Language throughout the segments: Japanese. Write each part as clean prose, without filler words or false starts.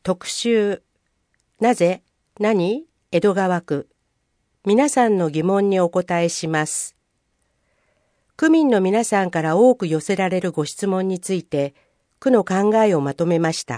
特集、なぜ、何、江戸川区。皆さんの疑問にお答えします。区民の皆さんから多く寄せられるご質問について、区の考えをまとめました。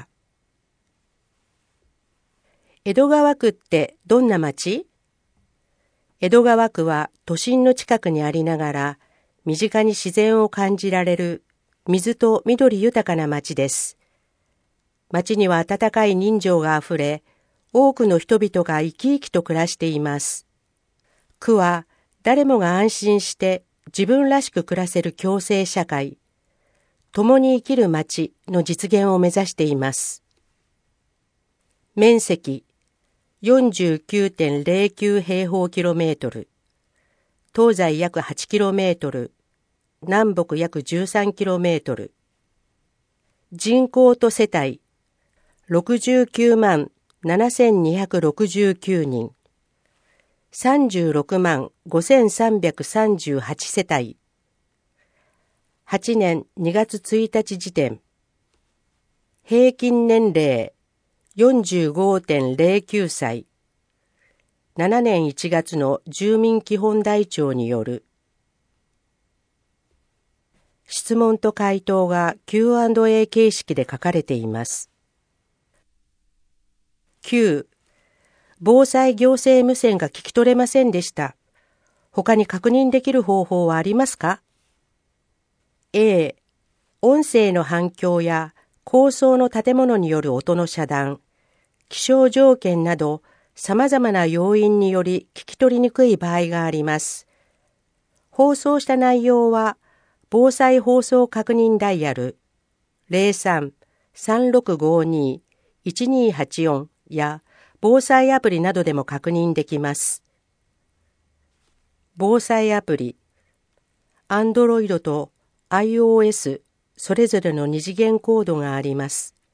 江戸川区ってどんな町？江戸川区は都心の近くにありながら、身近に自然を感じられる水と緑豊かな町です。町には温かい人情があふれ、多くの人々が生き生きと暮らしています。区は誰もが安心して自分らしく暮らせる共生社会、共に生きる町の実現を目指しています。面積 49.09 平方キロメートル、東西約8キロメートル、南北約13キロメートル。人口と世帯69万7269人、36万5338世帯。8年2月1日時点。平均年齢 45.09 歳。7年1月の住民基本台帳による。質問と回答が Q&A 形式で書かれています。9. 防災行政無線が聞き取れませんでした。他に確認できる方法はありますか？ A. 音声の反響や高層の建物による音の遮断、気象条件など様々な要因により聞き取りにくい場合があります。放送した内容は防災放送確認ダイヤル 03-3652-1284 や防災アプリなどでも確認できます。防災アプリ、Android と iOS それぞれの二次元コードがあります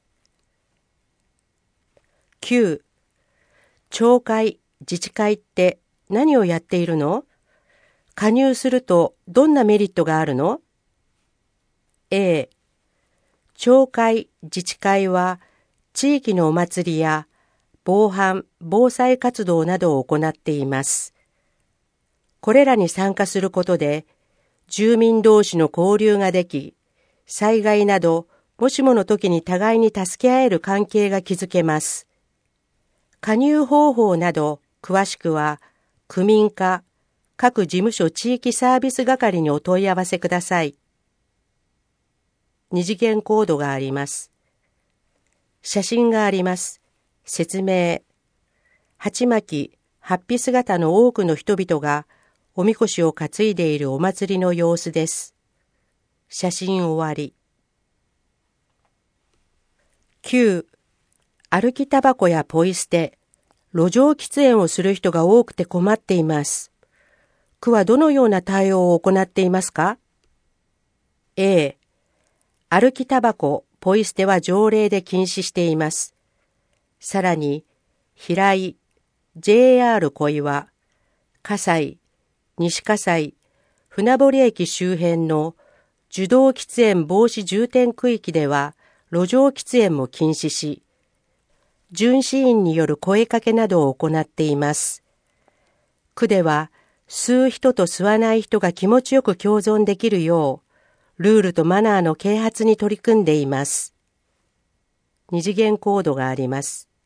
。9. 町会、自治会って何をやっているの？加入するとどんなメリットがあるの？ A. 町会、自治会は地域のお祭りや防犯・防災活動などを行っています。これらに参加することで住民同士の交流ができ、災害などもしもの時に互いに助け合える関係が築けます。加入方法など詳しくは区民課各事務所地域サービス係にお問い合わせください。二次元コードがあります。写真があります。説明。鉢巻き、法被姿の多くの人々がおみこしを担いでいるお祭りの様子です。写真終わり。9. 歩きタバコやポイ捨て、路上喫煙をする人が多くて困っています。区はどのような対応を行っていますか？ A. 歩きタバコ、ポイ捨ては条例で禁止しています。さらに、平井、JR 小岩、葛西、西葛西、船堀駅周辺の受動喫煙防止重点区域では路上喫煙も禁止し、巡視員による声かけなどを行っています。区では吸う人と吸わない人が気持ちよく共存できるよう、ルールとマナーの啓発に取り組んでいます。二次元コードがあります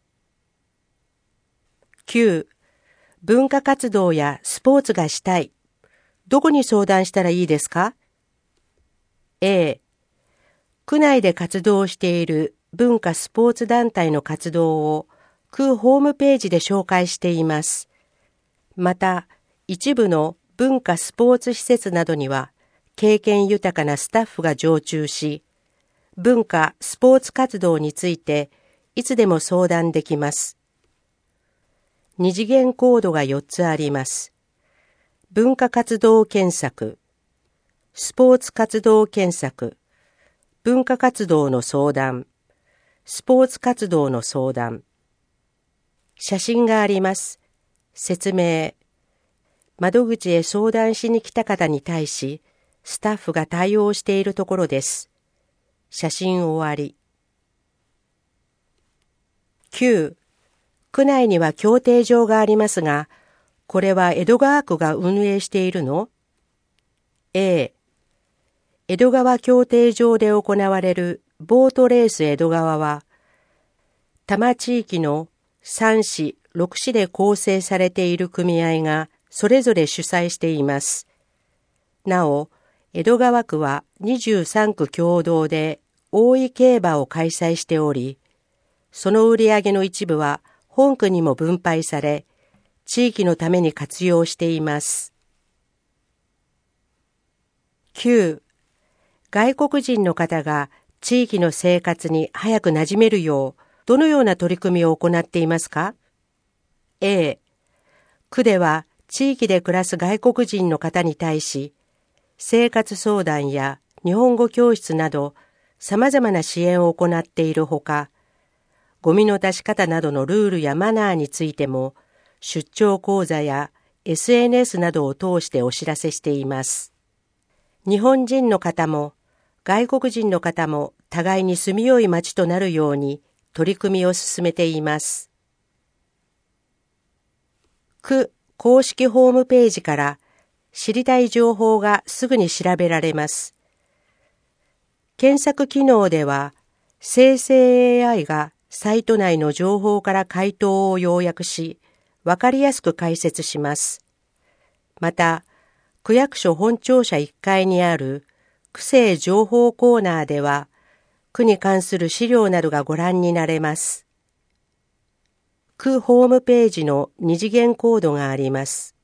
。9. 文化活動やスポーツがしたい。どこに相談したらいいですか？ A. 区内で活動している文化スポーツ団体の活動を区ホームページで紹介しています。また、一部の文化スポーツ施設などには経験豊かなスタッフが常駐し、文化スポーツ活動についていつでも相談できます。二次元コードが4つあります。文化活動検索、スポーツ活動検索、文化活動の相談、スポーツ活動の相談。写真があります。説明。窓口へ相談しに来た方に対し、スタッフが対応しているところです。写真終わり。 9、区内には競艇場がありますが、これは江戸川区が運営しているの？ A、江戸川競艇場で行われるボートレース江戸川は、多摩地域の3市、6市で構成されている組合がそれぞれ主催しています。なお、江戸川区は23区共同で大井競馬を開催しており、その売上の一部は本区にも分配され、地域のために活用しています。9、外国人の方が地域の生活に早く馴染めるよう、どのような取り組みを行っていますか？ A、区では地域で暮らす外国人の方に対し、生活相談や日本語教室など様々な支援を行っているほか、ゴミの出し方などのルールやマナーについても、出張講座や SNS などを通してお知らせしています。日本人の方も外国人の方も互いに住みよい街となるように取り組みを進めています。区公式ホームページから知りたい情報がすぐに調べられます。検索機能では生成 AI がサイト内の情報から回答を要約し、わかりやすく解説します。また、区役所本庁舎1階にある区政情報コーナーでは、区に関する資料などがご覧になれます。区ホームページの二次元コードがあります。